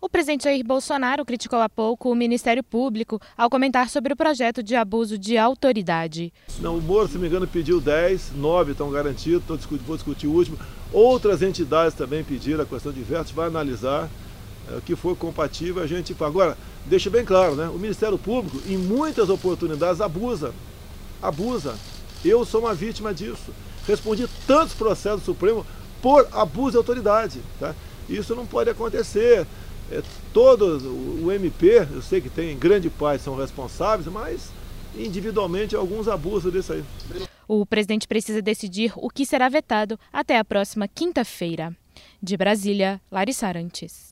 O presidente Jair Bolsonaro criticou há pouco o Ministério Público ao comentar sobre o projeto de abuso de autoridade. Não, o Moro, se não me engano, pediu 10, 9 estão garantidos, vou discutir o último. Outras entidades também pediram a questão de vetos, vai analisar o que for compatível, a gente... Agora, deixa bem claro, né? O Ministério Público, em muitas oportunidades, abusa. Eu sou uma vítima disso. Respondi tantos processos do Supremo por abuso de autoridade, tá? Isso não pode acontecer. Todo o MP, eu sei que tem grande parte são responsáveis, mas individualmente alguns abusam disso aí. O presidente precisa decidir o que será vetado até a próxima quinta-feira. De Brasília, Larissa Arantes.